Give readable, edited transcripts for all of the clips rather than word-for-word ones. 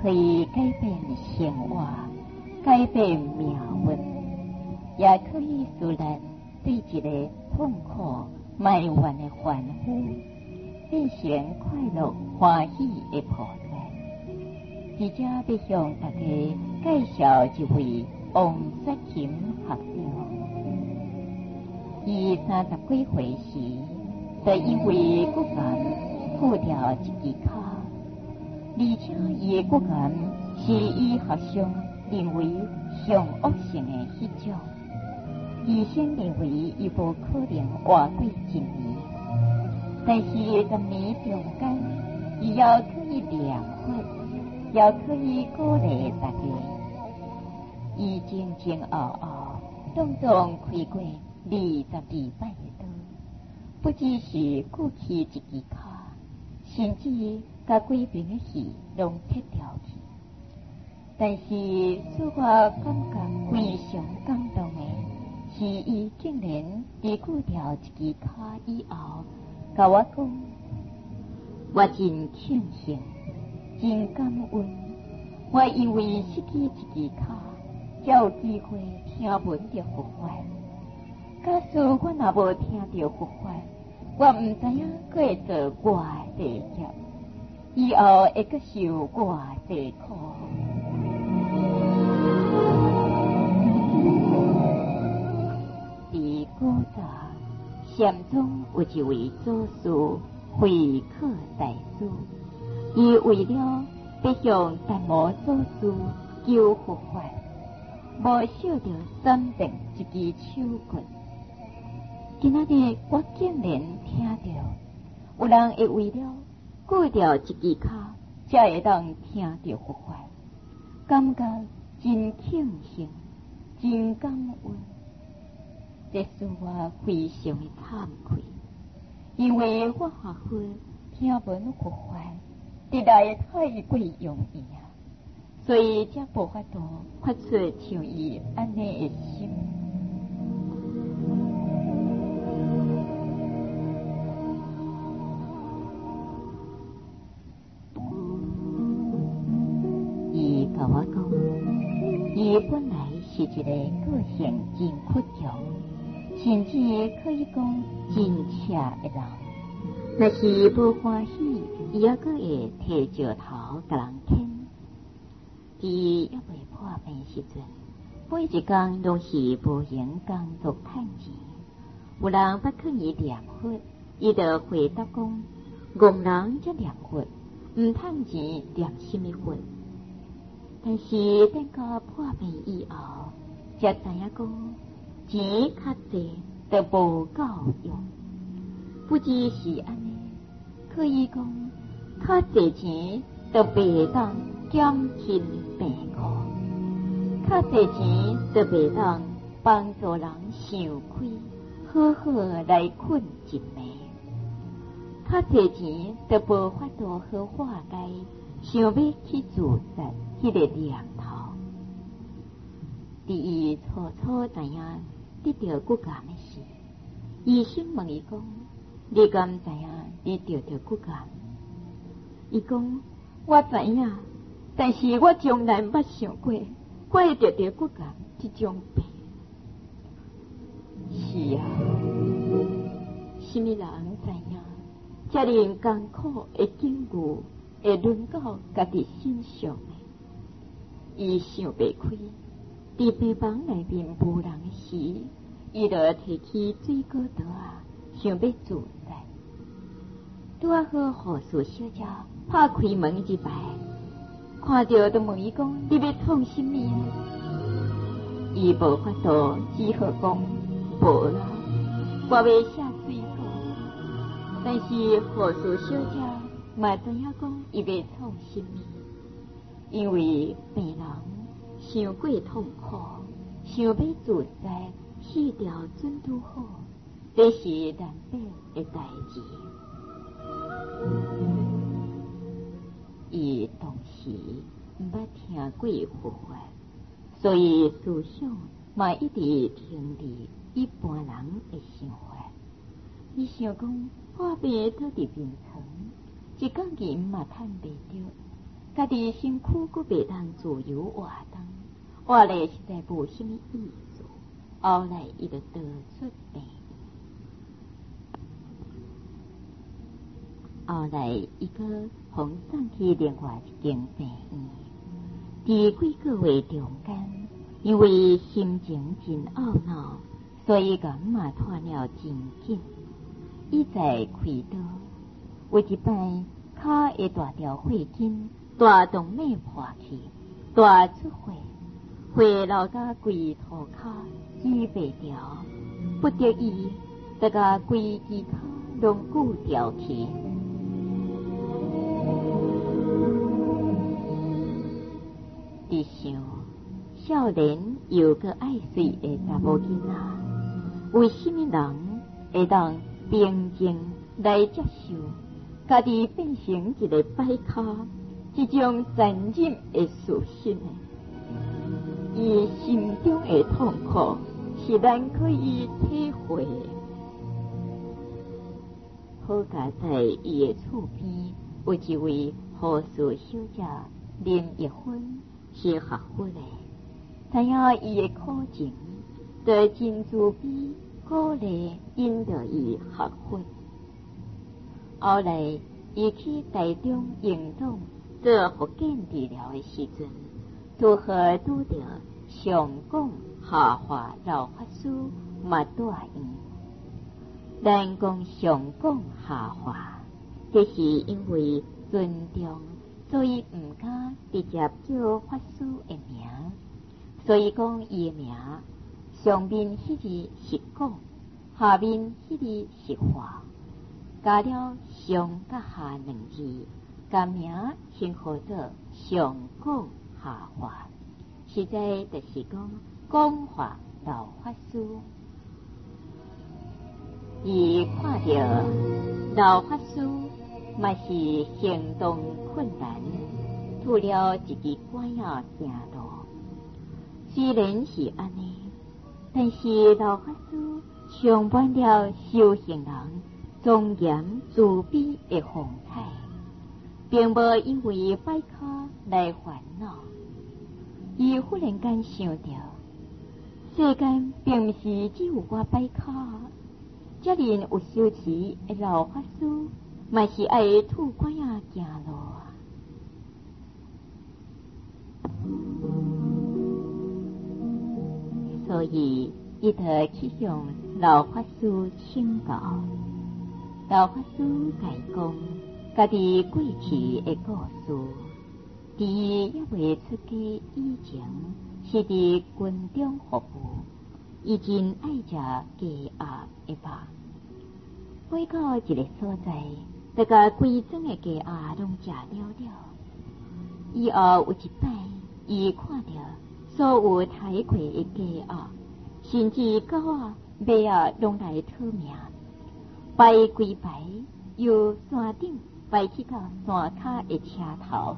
可以改变生活，改变命运，也可以使咱对一个痛苦、埋怨的凡夫，变成快乐、欢喜的菩萨。接着要向大家介绍一位王雪琴学长。伊30几岁时，就因为骨癌破掉一支脚，而且伊的骨癌是医学上认为上恶性的迄种。医生认为伊无可能活过1年，但是10年中间，伊也可以疗法，也可以鼓励大家。伊前前后后，总总开过22摆的刀，不只是割去一支脚，甚至甲几边的戏拢切掉去。但是使我感觉非常感动的，是伊竟然在割掉一支脚以后，甲我讲，我真庆幸，真感恩，我因为失去一支脚，才有机会听闻着佛法。假使我若无听到佛法，我唔知影佫会做我的地业，以后会佫受我的苦。伫古早，禅宗有一位祖师慧可大师，伊为了要向达摩祖师求佛法，无晓得闪电一支手棍。今仔日我竟然听到有人会为了割掉一支脚，才会当听到佛法，感觉真庆幸，真感恩。这使我非常的惭愧，因为我学佛听闻佛法，实在太过容易啊，所以才无法度发出像伊安尼的心。伊甲我讲，伊本来是一个个性真倔强，甚至可以讲真邪的人。若是无欢喜，伊也阁会剃石头甲人啃。伫还未破病时阵，每一工拢是无闲工作趁钱。有人捌劝伊念佛，伊就回答讲：戆人才念佛，唔趁钱念什么佛？但是等到破病以后，才知影讲钱较济就无够用。不只是安尼，可以讲较济钱就袂当减轻病苦，较济钱就袂当帮助人想开，好好来困一暝。较济钱就无法度好化解想要去自杀迄个念头。伫伊初初知影得到骨癌的时，医生问伊讲：你敢知影你得到骨癌？伊讲：我知影，但是我从来捌想过我会得到骨癌这种病。是啊，什么人知影？遮尼艰苦的境遇会轮到家己身上的，伊想袂开。伫病房内面无人时，伊就提起水果刀啊，想要自杀。拄啊好护士小姐拍开门一摆，看到就问伊讲：你要创什么啊？伊无法度，只好讲：无啦，我要写水果。但是护士小姐嘛知影讲伊要创什么，因为病人想过痛苦，想要自杀，死掉准拄好，这是难免的代志。伊当时毋捌听过佛法，所以思想嘛一直停伫一般人的想法。伊想讲破病倒伫病床，一工钱嘛趁袂着， 家己身躯佫袂当自由活动，活咧实在无什么意思。后来伊就逃出病院，后来伊佫奉送去另外一间病院。伫几个月中间，因为心情真懊恼，所以甲嘛拖了真紧。伊在开刀，有一摆脚会大条血筋，大动脉破去，大出血，血流到规涂骹举袂牢，不得已得甲规支骹拢锯掉去。伊想，少年又个爱水的查某囡仔，为什么人会当平静来接受家己变成一个摆卡，这种残忍的事实呢？伊心中的痛苦是咱可以体会的。好佳在伊的厝边有一位护士小姐林玉芬，是学佛的，知影伊的苦情，就真慈悲鼓励引导伊学佛。后来伊去台中营长做福建治疗的时阵，拄好拄着上港下化老法师嘛住院。咱讲上港下化，这是因为尊重，所以毋敢直接叫法师的名，所以讲伊的名上面迄字是讲，下面迄字是化，加了上甲下两字，甲名称号做上港下化，实在就是讲讲化老法师。伊看到老法师嘛是行动困难，拄了一支拐仔行路。虽然是安尼，但是老法师充满了修行人庄严慈悲的风采，并无因为摆卡来烦恼。伊忽然间想到，世间并不是只有我摆卡，遮尔有修持的老法师，嘛是爱拄拐仔行路啊。所以伊就去向老法师请教。老法师解讲家己过去的故事，伫伊还未出家以前，是伫军中服务，伊真爱食鸡鸭的肉。每到一个所在，就甲规整的鸡鸭拢食了了。以后有一摆，伊看到所有抬过的鸡鸭，甚至狗仔、马仔拢来讨命，排规排由山顶排去到山骹的车头。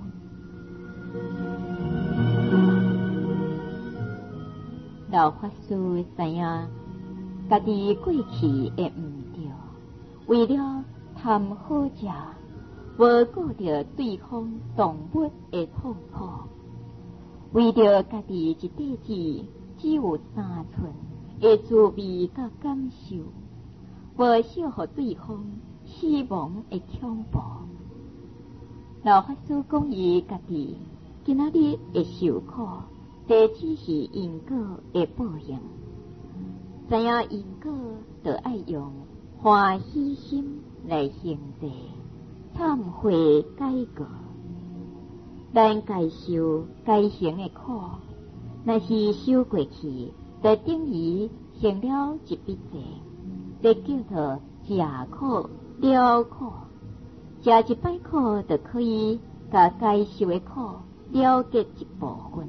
老法师知影家己过去的毋对，为了贪好食，无顾着对方动物的痛苦，为着家己一辈子只有3寸的滋味甲感受，无惜互对方死亡的恐怖。老法师讲伊家己今仔日会受苦，这只是因果的报应。知影因果，就爱用欢喜心来行者，忏悔改过。咱该受该行的苦，若是受过去，就等于行了一笔债，就叫做吃苦了苦。吃一摆苦，就可以把该受的苦了结一部分。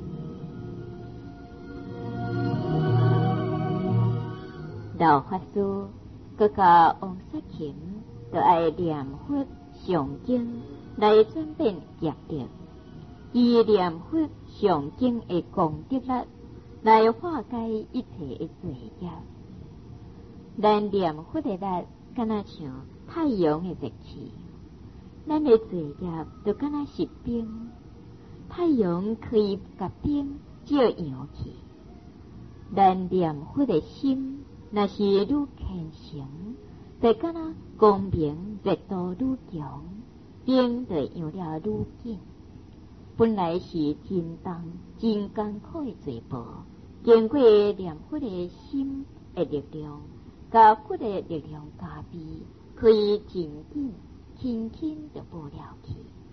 老法师佮甲王雪琴，就爱念佛上经来转变业力，以念佛上经的功德力来化解一切的罪业。咱念佛的力，敢若像太阳的热气， 咱的罪业就敢若是冰，太阳可以甲冰照扬去。咱念佛的心，若是愈虔诚，就敢若光明热度愈强，冰就扬了愈紧。本来是真重、真艰苦的罪报，经过念佛的心的力量，甲佛的力量加被，可以真紧、轻轻就报了去。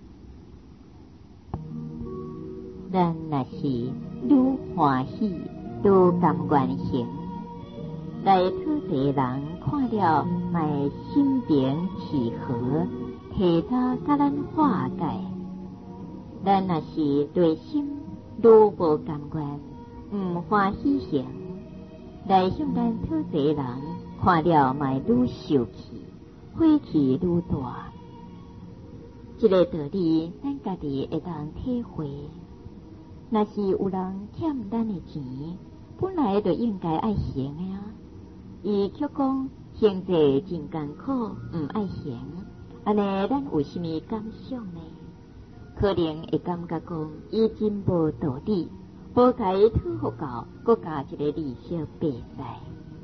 咱若是愈欢喜，愈甘愿行，来讨济人看了，卖心平气和，提早甲咱化解。咱若是对心愈无甘愿，毋欢喜行，来向咱讨济人看了，卖愈受气，火气愈大。这个道理，咱家己会当体会。若是有人欠咱的钱，本来就应该爱还的啊，伊却讲行者真艰苦，毋爱还，安尼咱有甚物感想呢？可能会感觉讲伊真无道理，无甲伊讨好到，搁加一个利息白在。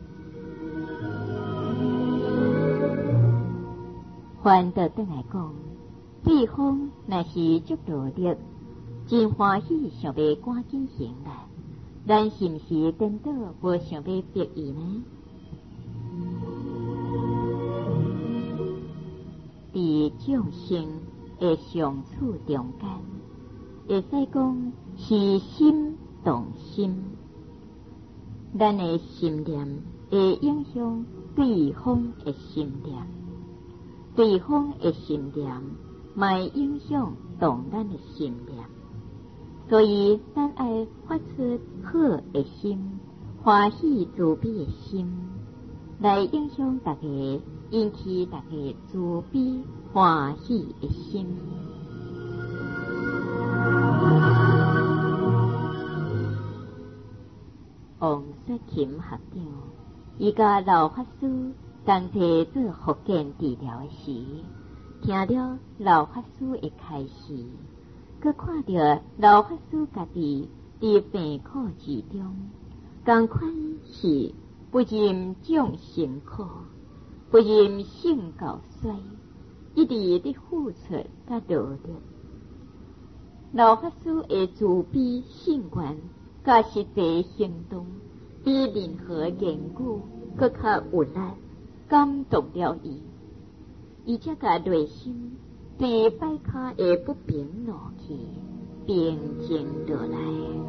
反倒转来讲，对方若是足努力，真欢喜想要赶紧行来，咱是毋是颠倒无想要逼伊呢？伫众生的相处中间，会使讲是心动心，咱的心念会影响对方的心念，对方的心念嘛影响动咱的心念，所以咱爱发出好的心、欢喜慈悲的心，来影响大家，引起大家慈悲欢喜的心。王雪琴学长，伊甲老法师同齐做福建治疗时，听了老法师的开示，佮看到老法师家己伫病苦之中，同款是不忍众生苦，不忍性教衰，一直伫付出甲努力。老法师的慈悲信愿甲实际行动，比任何言语佮较有力，感动了伊。伊才甲内心对摆卡的不平怒气平静落来。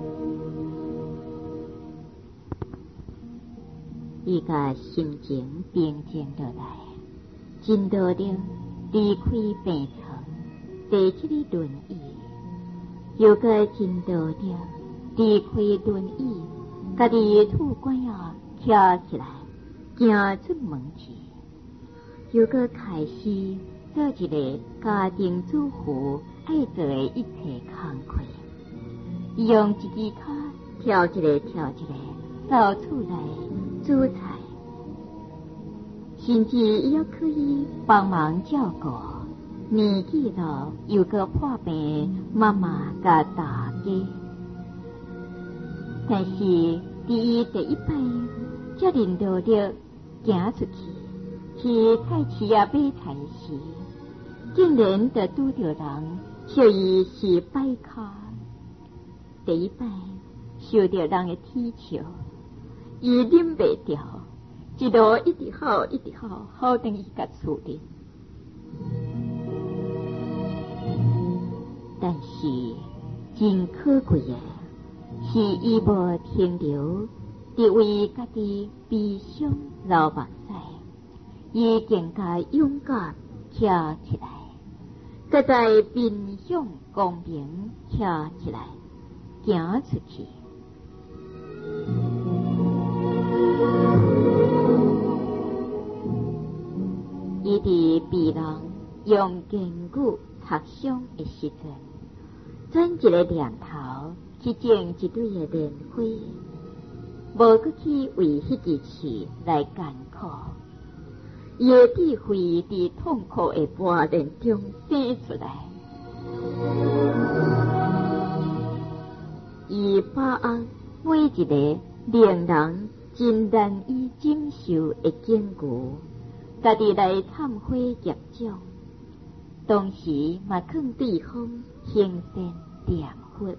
伊甲心情平静落来，真努力离开病床，坐起哩轮椅，又个真努力离开轮椅，家己拄拐啊徛起来，行出门去，又个开始做一个家庭主妇爱做的一切工课。伊用一支脚跳一个跳一个，到厝内煮菜，甚至伊还可以帮忙照顾年纪老又个破病妈妈甲大家。但是伫伊第一摆遮尔努力行出去，去菜市啊买菜时，竟然就拄着人笑伊是摆卡。第一摆受到人的踢笑，伊忍袂掉，一路一直吼一直吼，吼等伊甲厝里。但是真可贵的是，伊无停留伫为家己悲伤流目屎，伊更加勇敢徛起来，佮在面向光明徛起来，行出去。伊伫被人用言语ทั伤的时阵，转一个念头去种一堆的莲花，无搁去为迄支树来艰苦。 伊的智慧伫痛苦的磨练中生出来。伊把握每一个令人真难以忍受的境遇，家己来忏悔业障，同时嘛劝对方行善念佛。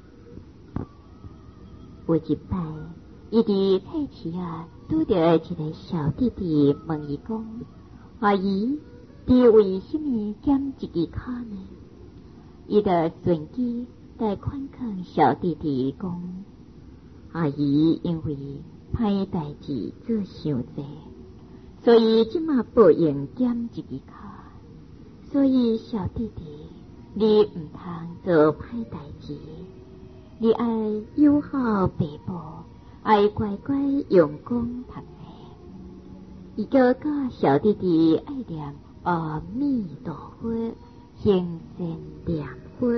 有一摆，伊伫菜市啊拄着一个小弟弟问伊讲：“阿姨，你为什么减一支脚呢？”伊就顺机来款劝小弟弟讲：“阿姨因为歹代志做伤济，所以即马报应减一支脚。所以小弟弟，你毋通做歹代志，你爱友好爸母，爱乖乖用功读册。”伊叫教小弟弟爱念阿弥陀佛，行善念佛。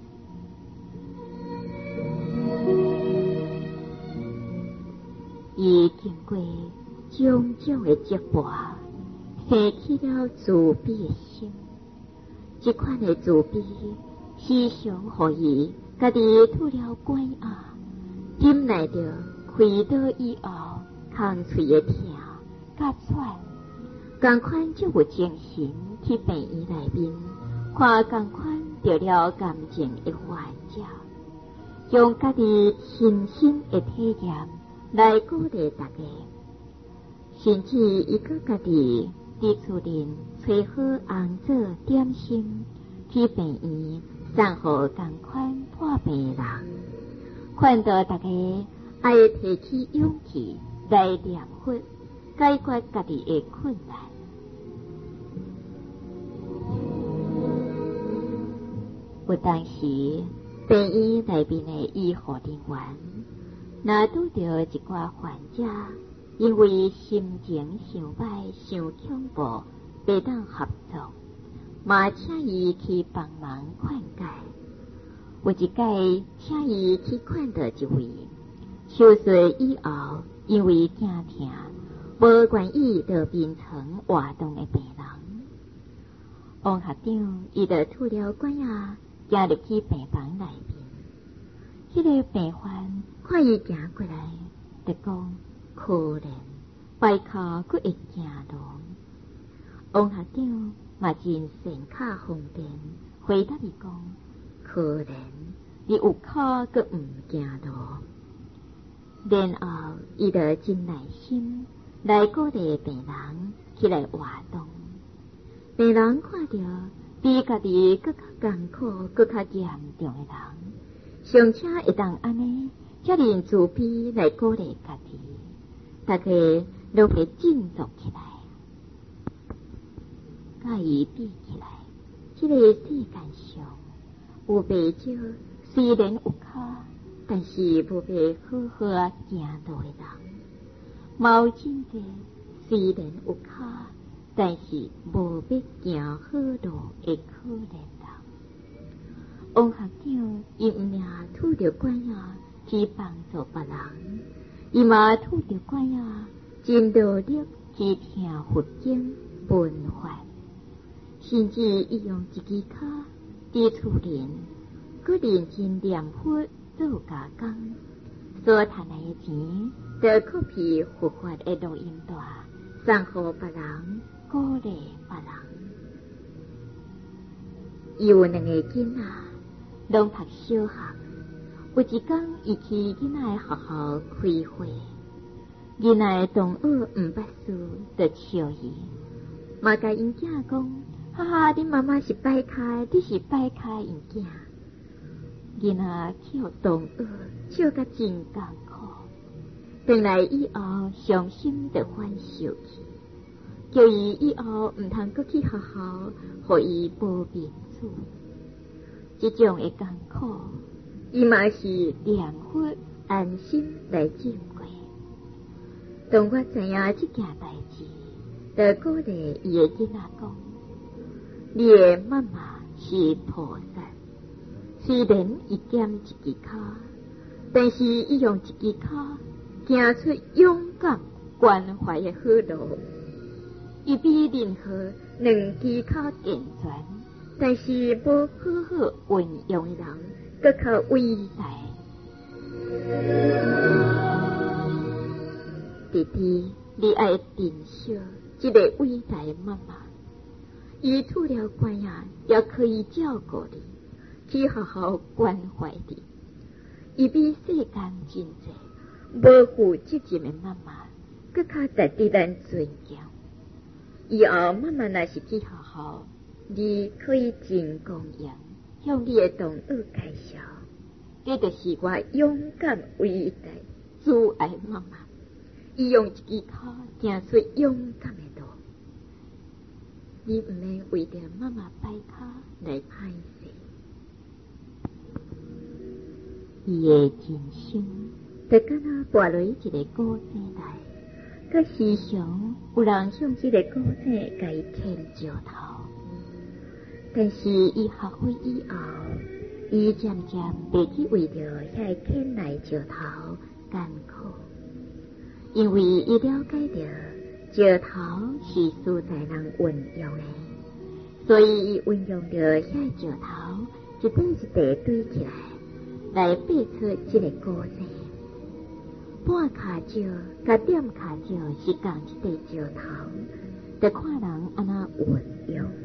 伊经过种种的折磨，生起了慈悲的心。这款的慈悲，时常互伊家己拄了拐啊，忍耐着开刀以后，空喙的疼甲喘，同款就有精神去病院内面，看同款得了癌症的患者，用家己亲身的体验来鼓励大家，甚至伊个家己伫厝内找好红枣点心，去病院送互同款破病人，看到大家爱提起勇气来念佛，解决家己的困难。有当时病院内面的医护人员，若拄到一寡患者，因为心情伤歹、伤恐怖，袂当合作，嘛请伊去帮忙劝解。有一届，请伊去看到一位手术以后，因为惊痛，无愿意到病床活动的病人。王校长伊就拄了管啊，行入去病房内面。迄个病患看伊行过来，就讲可怜，摆骹佫会行路。王校长嘛真善巧方便，回答伊讲：可怜，你有骹佫毋行路。然后伊就真耐心来鼓励病人起来活动。病人看到比家己佫较艰苦、佫较严重的人，尚且会当安尼遮尔慈悲来鼓励家己，大家都会振作起来。甲伊比起来，这个世界上有袂少虽然有骹，但是无袂好好行路的人，嘛有真济虽然有骹，但是无要行好路的可怜人。王校长伊毋命拄着管啊去帮助别人，伊嘛拄着管啊真努力去听佛经闻法，甚至伊用一支骹伫厝内，佮认真念佛做加工，所赚来的钱，就可比佛法的录音带送互别人，鼓励别人。伊有两个囡仔，拢读小学。有一天，伊去囡仔的学校开会，囡仔同学毋捌事，就笑伊，嘛甲因囝讲：哈哈，恁妈妈是摆开，你是摆开因囝。囡仔叫同学笑甲真艰苦，回来以后伤心就反受去，叫伊以后毋通搁去学校，互伊无面子。这种的艰苦，伊嘛是念佛安心来经过。当我知影这件代志，就鼓励伊的囡仔讲：你的妈妈是菩萨，虽然伊减一支脚，但是伊用一支脚行出勇敢关怀的好路。 伊比任何两只脚健全，但是无好好运用的人，搁较伟大。弟弟，你爱珍惜这个伟大的妈妈，伊除了关爱，也可以照顾你，去好好关怀你。伊比世间真济无负责任的妈妈，搁较值得咱尊敬。以后妈妈若是去学校，你可以真公平向你的同学介绍，这就是我勇敢伟大慈爱妈妈。伊用一只脚行出勇敢的路，你唔免为着妈妈摆脚来歹势。伊的人生就敢若跋落一个古井内，佮时常有人向这个古井甲伊牵石头，但是伊学会以后，伊渐渐袂去为着遐牵来石头艰苦，因为伊了解着石头是需在人运用的，所以伊运用着遐石头一块一块堆起来爬出这个古井。半卡石甲点卡石是共一块石头，得看人安那运用。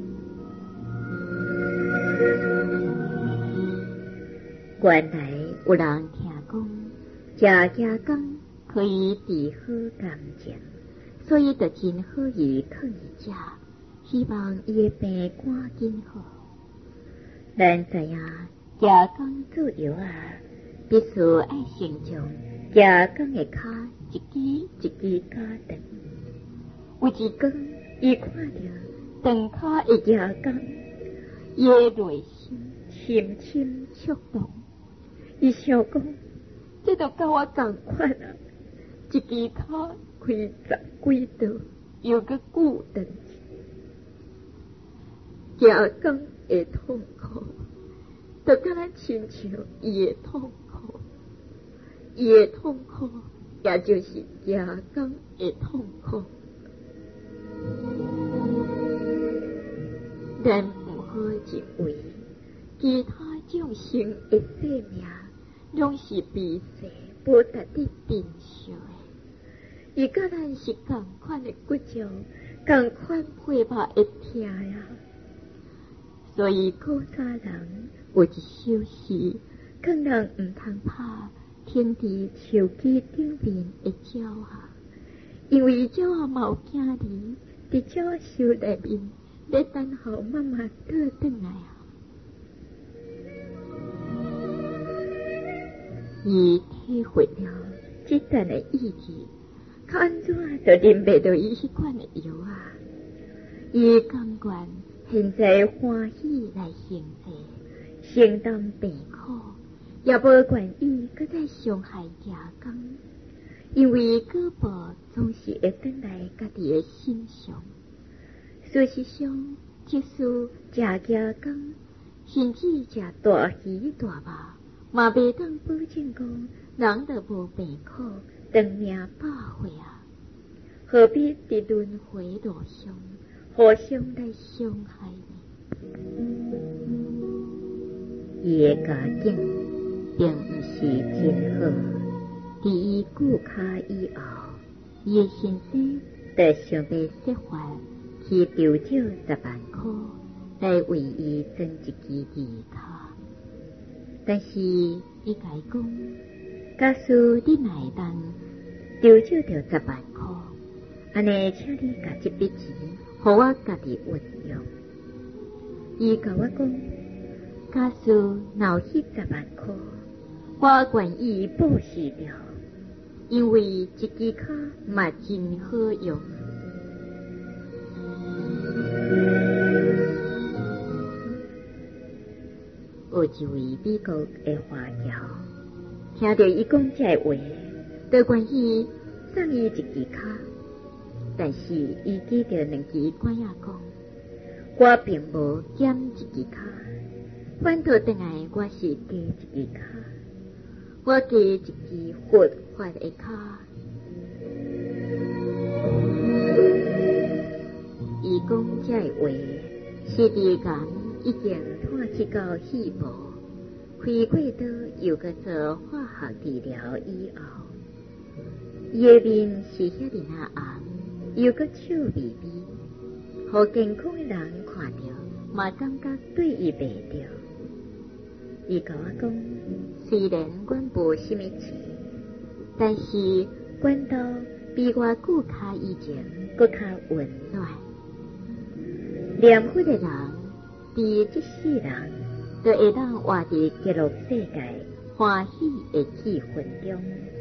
原来有人听讲，食牙膏可以治好感情，所以就真好伊讨伊食，希望伊的病赶紧好。咱知影牙膏做药啊，必须爱先将牙膏的骹一支一支加长。有一天，伊看到长骹的牙膏，伊的内心深深触动。伊想讲，这就甲我同款啊！一支骹开10几道，又搁久长牙膏的痛苦，就敢若亲像伊的痛苦，伊的痛苦也就是牙膏的痛苦。咱唔好认为其他众生的生命拢是比世无值得珍惜的，伊甲咱是同款的骨肉，同款皮肉会疼呀。所以古早人有一首诗，讲人唔通拍停伫树枝顶面的鸟啊，因为鸟啊嘛有惊离，伫鸟树内面咧等候妈妈倒转来啊。伊体会了这段的意义，较安怎就啉袂到伊迄款的药啊？伊甘愿现在欢喜来行济，承担病苦，也无愿意搁再伤害牙膏，因为果报总是会转来家己的身上。事实上，即使食牙膏，甚至食大鱼大肉，嘛袂当保证讲人就无病苦，长命百岁啊！何必伫轮回路上互相来伤害呢？伊的家境并毋是真好，伫伊骨卡以后，伊的先生就想要设法去筹找10万块来为伊装一支耳卡。但是伊甲伊讲，假使你若会当筹找到10万块，安尼请你甲这笔钱互我家己运用。伊甲我讲，假使若有迄10万块，我愿意报施掉，因为一支卡嘛真好用。有一位美国的华侨，听到伊讲这话，就愿意送伊一支卡。但是伊记着2支管仔讲，我并无减一支卡，反倒转来我是加一支卡，我加一支活发的卡。 讲这话，是伫岩已经探去到细部，开过刀又个做化学治疗以后，伊的面是遐尔那红，又个笑眯眯，互健康的人看到，嘛感觉对伊袂着。伊甲我讲，虽然阮无什么钱，但是阮兜比我久卡以前搁较温暖。念佛的人，伫这世人，就会当活伫极乐世界欢喜的气氛中。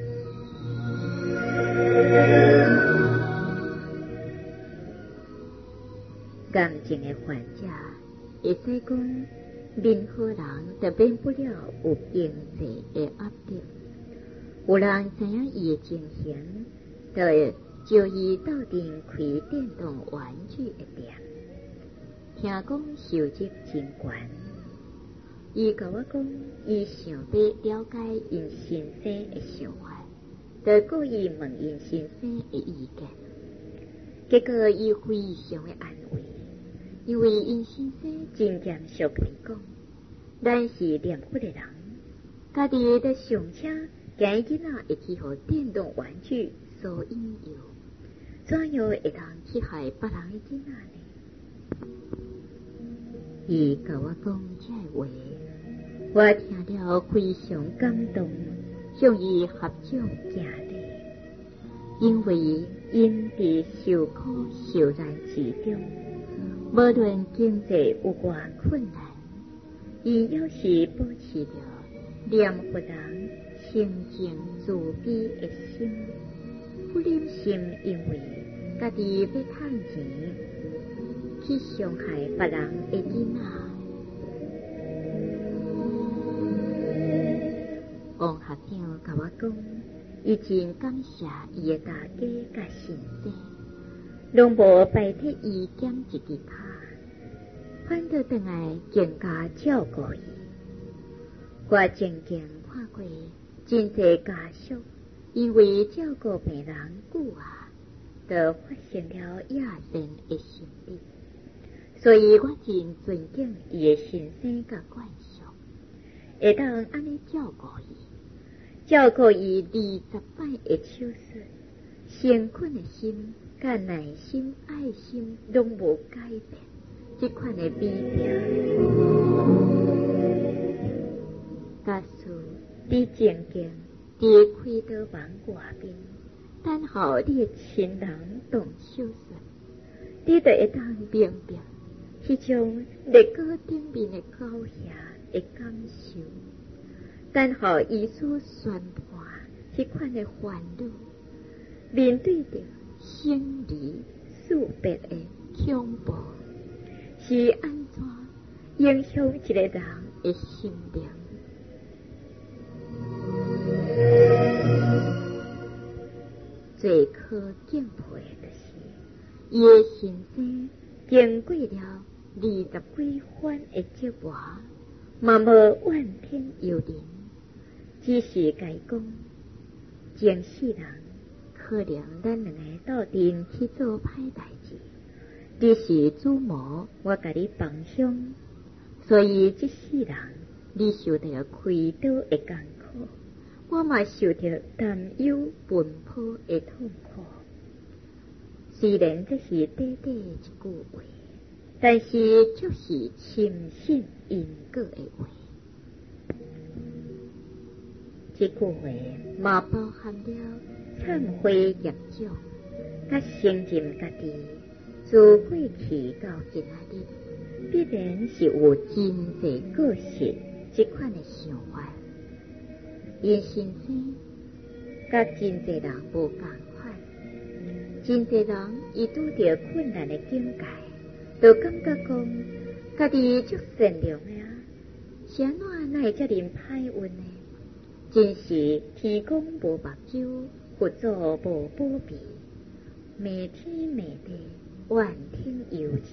感情的患者，会使讲，任何人就免不了有经济的压力。有人知影伊的情形，就会招伊斗阵开电动玩具的店。听讲收入真悬，伊甲我讲，伊想要了解因先生的想法，就故意问因先生的意见。结果伊非常的安慰，因为因先生真严肃地讲，咱是念佛的人，家己在上车，惊囡仔会去互电动玩具所引诱，怎样会当去害别人的囡仔呢？伊甲我讲这话，我听了非常感动，向伊合掌敬礼。因为因伫受苦受难之中，无论经济有偌困难，伊要是保持着念佛人清净自悲的心，不忍心因为家己要趁钱去伤害别人的囡仔。王学长甲我讲，伊真感谢伊的大家甲先生，拢无拜替伊减一支脚，反倒转来更加照顾伊。我渐渐看过真侪家属，因为照顾病人久啊，就发生了亚健的心理。所以我真尊敬伊的先生甲惯属，会当安尼照顾伊20摆的手术，诚恳的心、甲耐心、爱心拢无改变，这款的美名。假使你静静伫开刀房外边，等候你的亲人动手术，你就会当明白迄种热锅顶面的高兴的感受，等候医师宣判这款的烦恼，面对着生离死别的恐怖，是安怎影响一个人的心灵？最可敬佩的是，伊的先生经过了20几番的折磨，嘛无怨天尤人，只是甲伊讲，前世人可能咱两个斗阵去做歹代志，你是主谋，我甲你帮凶，所以这世人你受到开刀的艰苦，我嘛受到担忧奔波的痛苦。虽然这是短短一句话，但是就是深信因果的话。这句话嘛包含了忏悔业障，甲承认家己自过去到今仔日，必然是有真侪过失这款的想法。因先生甲真侪人无同款，真侪人伊拄着困难的境界，就感觉讲家己足善良的啊，是安怎哪会遮尔歹运呢？真是天公无目睭，佛祖无保庇，灭天灭地，怨天尤人。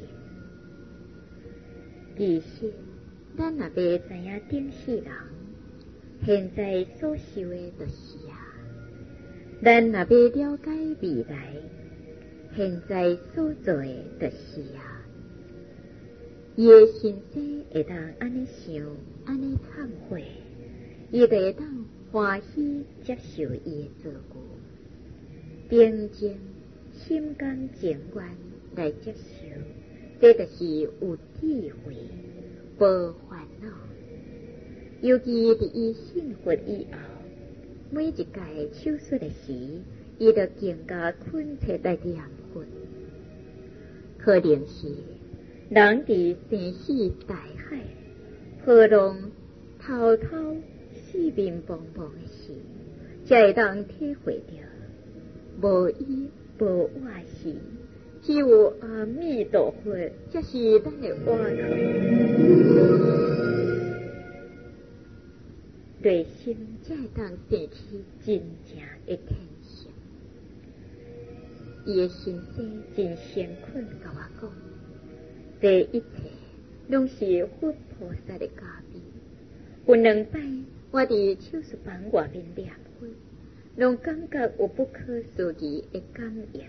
其实咱若袂知影顶世人现在所受的就是啊，咱若要了解未来， 现在所做的就是啊，伊的心生会当安尼想，安尼忏悔，伊就会当欢喜接受伊的做过，平静心甘情愿来接受，这就是有智慧，无烦恼。尤其伫伊信佛以后，每一届手术的时，伊就更加恳切来念佛。可能是人伫生死大海波浪滔滔、四面茫茫的时，才会当体会到无依无我时，只有阿弥陀佛才是咱的依靠。内心才会当生起真正的虔诚。伊的先生真诚恳甲我讲，这一切拢是佛菩萨的加庇。有2摆，我伫手术房外面念佛，拢感觉有不可思议的感应。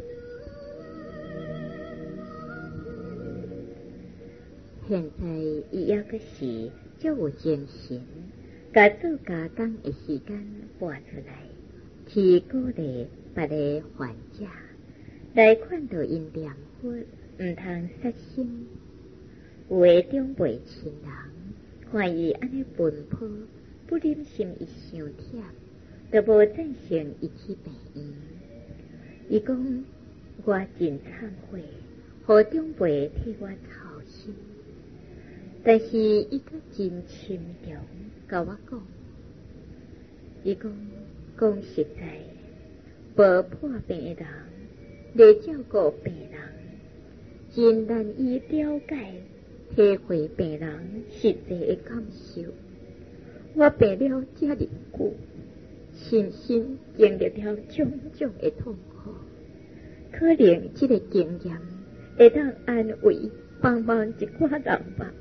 现在伊还阁是足有精神。甲做加工的时间拨出来，去鼓励别个患者来看到因念佛，毋通杀生。有的长辈亲人看伊安尼奔波，不忍心伊伤忝，就无赞成伊去病院。伊讲我真忏悔，互长辈替我操心，但是伊阁真深重。甲我讲，伊讲实在，无破病的人来照顾病人，真难以了解、体会病人实际的感受。我病了这么久，深深经历了种种的痛苦，可能这个经验会当安慰、帮忙一寡人吧。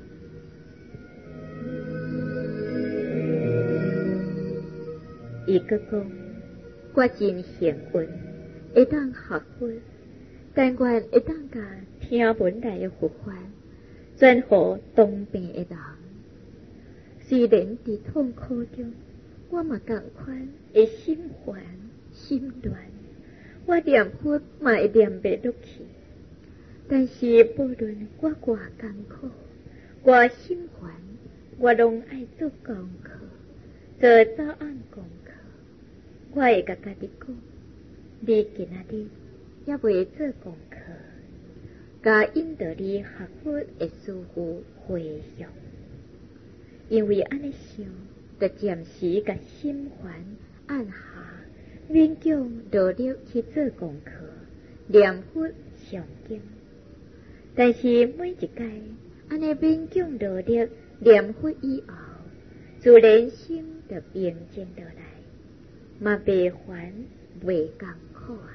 伊阁讲，我真幸运，会当学佛，但愿会当甲听闻来的佛法转互当病的人。虽然伫痛苦中，我嘛同款会心烦心乱，我念佛嘛会念袂落去。但是无论我偌艰苦，偌心烦，我拢爱做功课，做早暗功课。我会甲家己讲，你今仔日也未做功课，甲引导你学佛的师父回向，因为安尼想，就暂时甲心烦按下，勉强努力去做功课，念佛上经。但是每一届安尼勉强努力念佛以后，自然心就平静落来。嘛袂烦袂艰苦啊！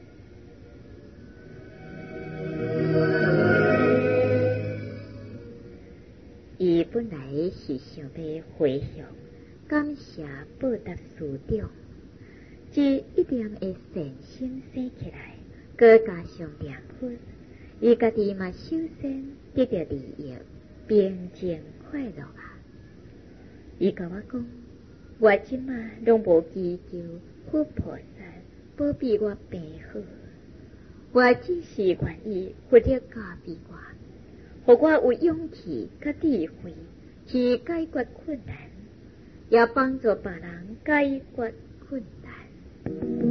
伊本来是想要回向，感谢报答师长，即一定会善心生起来，搁加上念佛，伊家己嘛首先得到利益，平静快乐啊！伊甲我讲。我即马拢无祈求佛菩萨保庇我病好，我只是愿意佛力加庇我，互我有勇气甲智慧去解决困难，也帮助别人解决困难。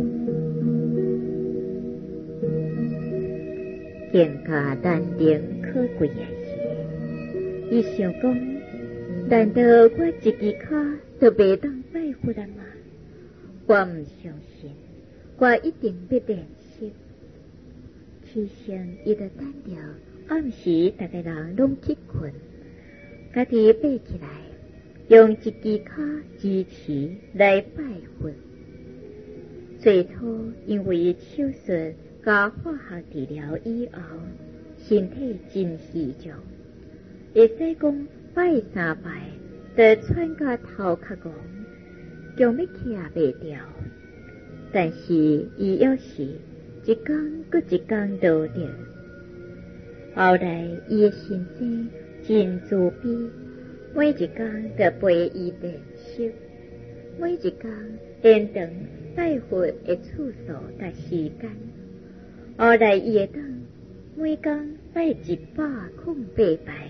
更加难能可贵的是，伊想讲。难道我一支脚就袂当拜佛了吗？我唔相信，我一定要练习。起身，伊就等着暗时，大家人拢去困，家己爬起来，用一支脚支持来拜佛。最初因为手术加化学治疗以后，身体真虚弱，会使讲。拜3拜，就喘甲头壳戆，强要徛袂掉。但是伊要是一天搁一天倒着。后来伊的先生真自卑，每一天就陪伊练习，每一天延长拜佛的次数甲时间。后来伊会当每天拜108拜。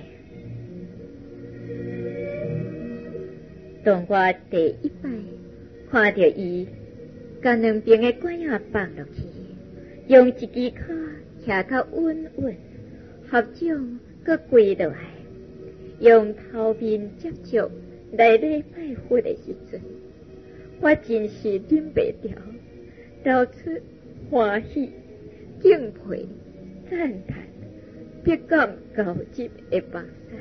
当我第一摆看到伊，将两边的管仔放落去，用一支脚徛较稳稳，合掌搁跪落来，用头面接触来礼拜佛的时阵，我真是忍袂住，流出欢喜、敬佩、赞叹、必感交集的目屎。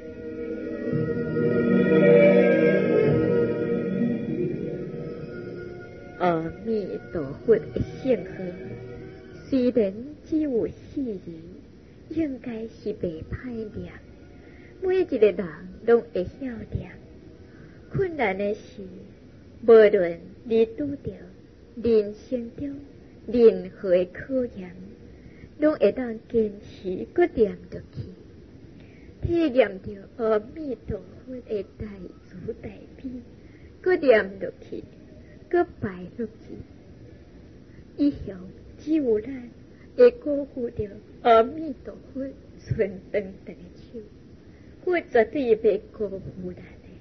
阿弥陀佛的圣号，虽然只有4字，应该是袂歹念。每一个人拢会晓念。困难的是，无论你拄着人生中任何的考验，拢会当坚持搁念落去，体验着阿弥陀佛的大慈大悲，搁念落去。搁摆落去，以后只有咱会辜负着阿弥陀佛存长长的手，佛绝对袂辜负咱的。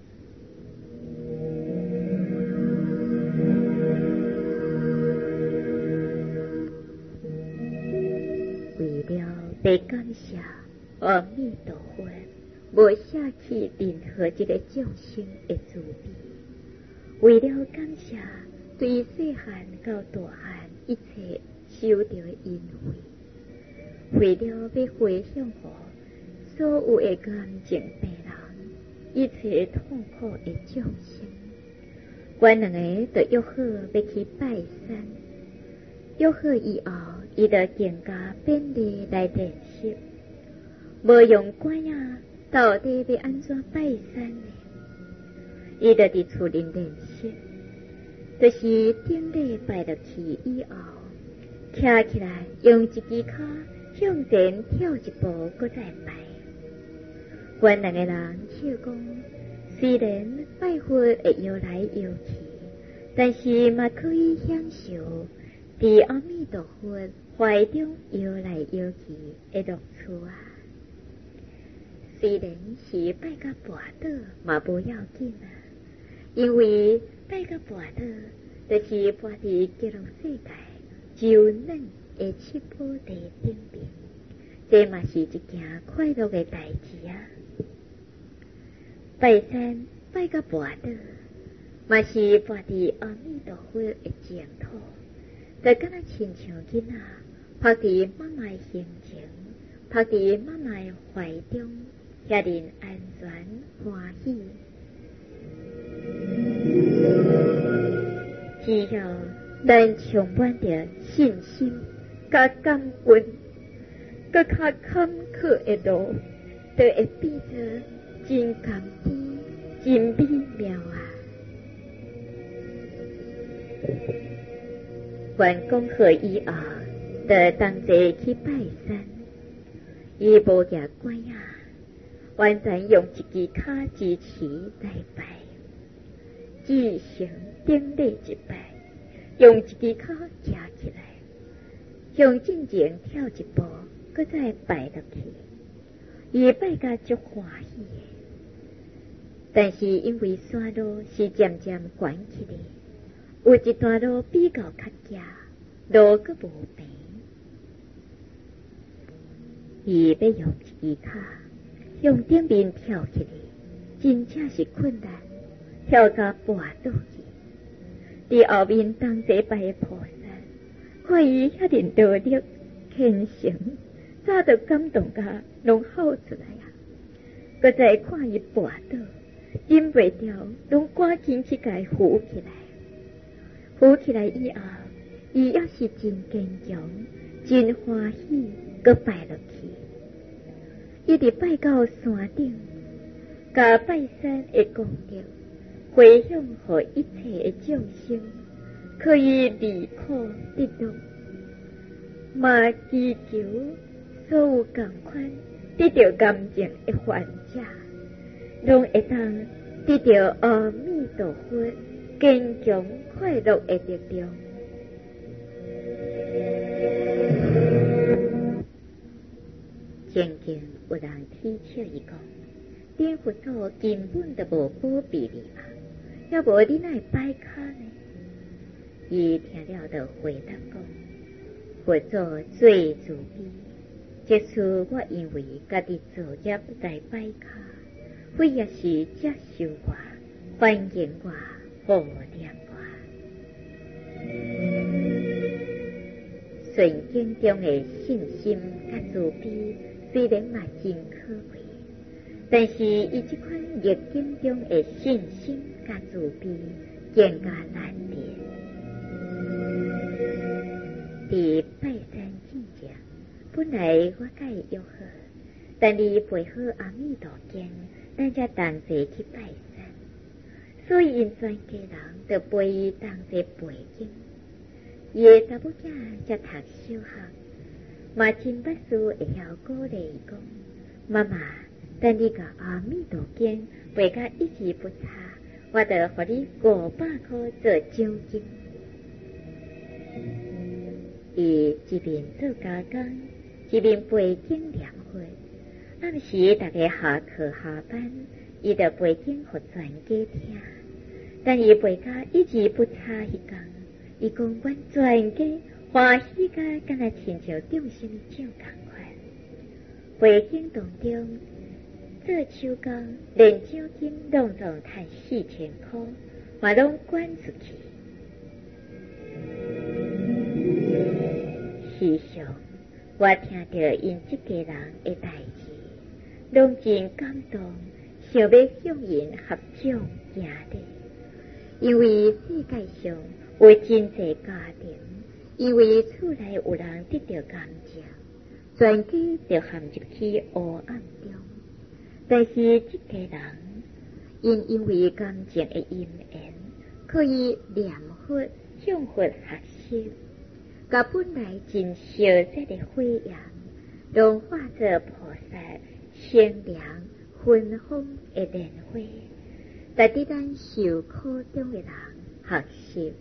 为了要感谢阿弥陀佛，无舍弃任何一个众生的慈悲。为了感谢对细汉到大汉一切受到的恩惠，为了要回向予所有的癌症病人，一切痛苦的众生，阮两个就约好要去拜山。约好以后，伊就更加便利来练习，无用管仔到底要安怎拜山呢？伊就伫厝里练习，就是顶礼拜落去以后，徛起来用一支脚向前跳一步，搁再拜。阮两个人笑讲，虽然拜佛会摇来摇去，但是嘛可以享受伫阿弥陀佛怀中摇来摇去的乐趣啊！虽然是拜甲跋倒嘛无要紧啊，因为拜甲跋倒就是跋伫极乐世界就嫩的七宝地顶面，这嘛是一件快乐的代志啊！拜山拜甲跋倒，嘛是跋伫阿弥陀佛的净土，就敢若亲像囡仔趴伫妈妈的胸前，趴伫妈妈的怀中，遐人安全欢喜。只要咱充满着信心、甲感恩、甲较坎坷的路，就会变作真甘甜、真美妙啊！完讲好以后，就同齐去拜山。伊无举管仔，完全用一支脚支持来拜。只成顶礼一拜，用一支脚举起来，向正前跳一步，搁再拜落去。伊拜甲足欢喜的，但是因为山路是渐渐悬起来，有一段路比较较狭，路搁无平，伊要用一支脚向顶面跳起来，真正是困难。跳到跋倒去，伫后面同齐拜的菩萨，看伊遐尼努力虔诚，早就感动甲拢哭出来啊！搁再看伊跋倒，忍袂住，拢赶紧去甲伊扶起来。扶起来以后，伊也是真坚强，真欢喜，搁拜落去。伊伫拜到山顶，甲拜山的功德回向予一切的众生，可以离苦得乐， 嘛祈求所有同款得到感情的患者，拢会当得到阿弥陀佛坚强快乐的力量。曾经有人取笑伊讲，念佛祖根本就无保庇你嘛，要无你哪会摆卡呢？伊听了就回答讲，佛祖最慈悲，即使我因为家己作业不知摆卡，非也是接受我，欢迎我，护念我。顺境中的信心甲慈悲虽然嘛真可贵，但是伊这款逆境中的信心甲慈悲更加难得。伫拜山进前，本来我甲伊约好，但你配合阿弥陀经，咱才同齐去拜山，所以因全家人就陪伊同齐背经。伊的查某囝才读小学，嘛真捌事会晓鼓励伊讲：妈妈，等你甲阿弥陀经背甲一字不差，我就互你500块做奖金。伊一面做家工，一面背经念佛。暗时大家下课下班，伊就背经互全家听。但伊背甲一字不差迄天，伊讲阮全家欢喜甲敢若亲像中心的奖同款。背经当中做手工，连奖金拢总赚4000块，嘛拢捐出去。事实上，我听到因这家人的代志，拢真感动，想要向因合掌行礼。因为世界上有真侪家庭，因为厝内有人得到感情，全家就陷入去黑暗中。但是这家人因为感情的因缘，可以念佛向佛学习。甲本来真小小的火焰，拢化作菩萨清凉芬芳的莲花，来伫咱受苦中的人学习。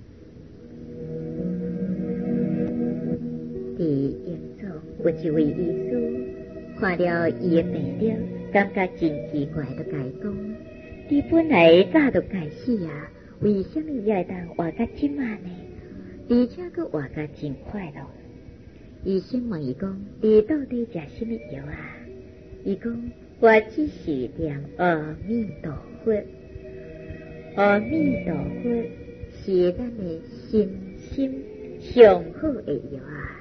伫营中有一位医师，看了伊的病了，感觉真奇怪，就甲伊讲：你本来早就该死啊，为什么也会当活到即马呢？而且佫活甲真快乐。医生问伊讲：你到底食什么药啊？伊讲：我只是念阿弥陀佛。阿弥陀佛是咱的身心上好的药啊。